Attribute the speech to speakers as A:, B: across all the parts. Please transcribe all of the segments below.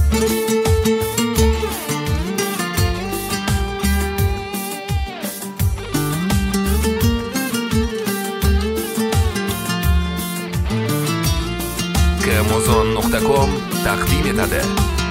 A: Amazon.com taqdim etadi.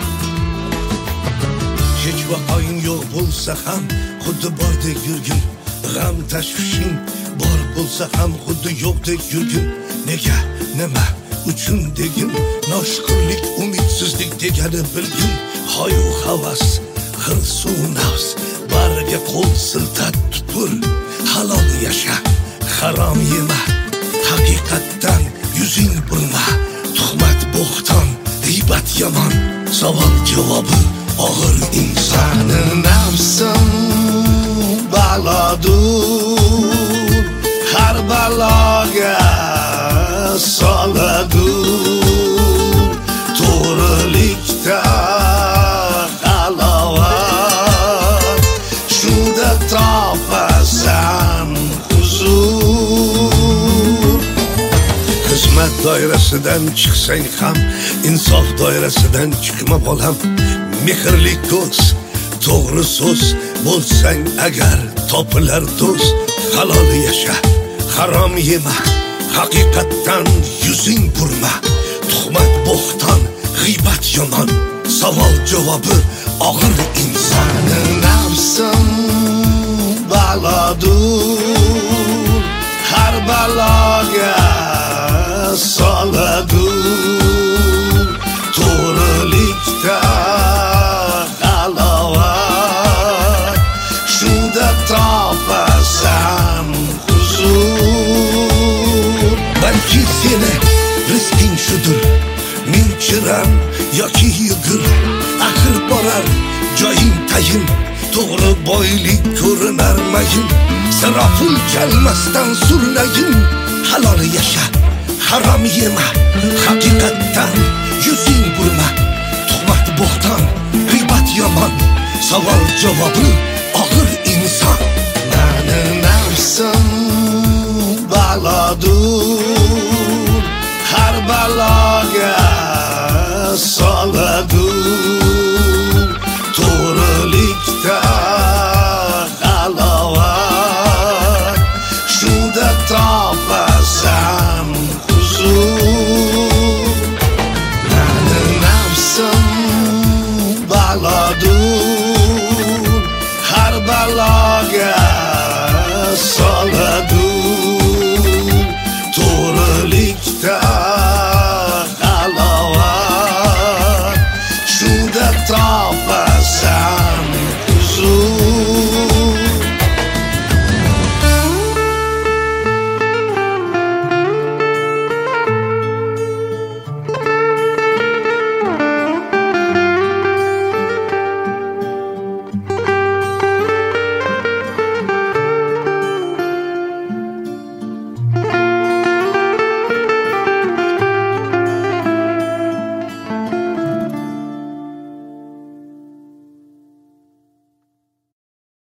B: Hech vaqoing yo'q bo'lsa ham xuddi bordek yurgin, g'am tashvishing bor bo'lsa ham xuddi yo'qdek yurgin. Nega, nima uchun degin, noshukrlik, umidsizlik degani bilgin. Hoyu havas, hirsu nafs, bariga qo'l siltab tupur. Halol yasha, harom yema, haqiqatdan yuzing burma. Tuhmat, bo'xton, g'iybat yomon, savol javobi og'ir insoni nafsim balodur, har baloga soladur. To'g'rilikda halovat, shunda topasan huzur. Xizmat doirasidan chiqsang ham, insof doirasidan chiqma bolam. Mehrli ko'z, to'g'ri so'z bo'lsang agar topilar do'st. Halol yasha, harom yema, haqiqatdan yuzing burma. Tuhmat, bo'xton, g'iybat yomon, savol javobi og'ir insoni nafsim balodur, har baloga soladur. To'g'rilikda halovat, shunda topasan huzur. Balki seni rizqing shudur, men chiram yoki yugur. Axir borar joying tayin, to'g'ri boylik ko'rinar mayin. Siroful chalmasdan surnayin. Halol yasha, harom yema, haqiqatdan yuzing burma. Tuhmat, bo'xton, g'iybat yomon, savol javobi og'ir inson. Mani nafsim balodur, har baloga soladur. To'g'rilikda halovat, shunda topasan huzur. Mani nafsim balodur, har baloga soladur.